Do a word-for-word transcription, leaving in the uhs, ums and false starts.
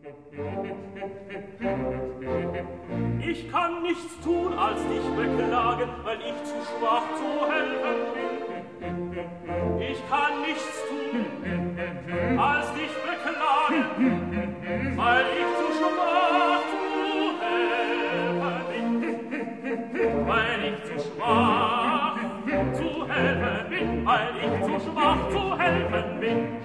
Ich kann nichts tun, als dich beklagen, weil ich zu schwach zu helfen bin. Ich kann nichts tun, als dich beklagen, weil ich zu schwach zu helfen bin. Weil ich zu schwach zu helfen bin, weil ich zu schwach zu helfen bin.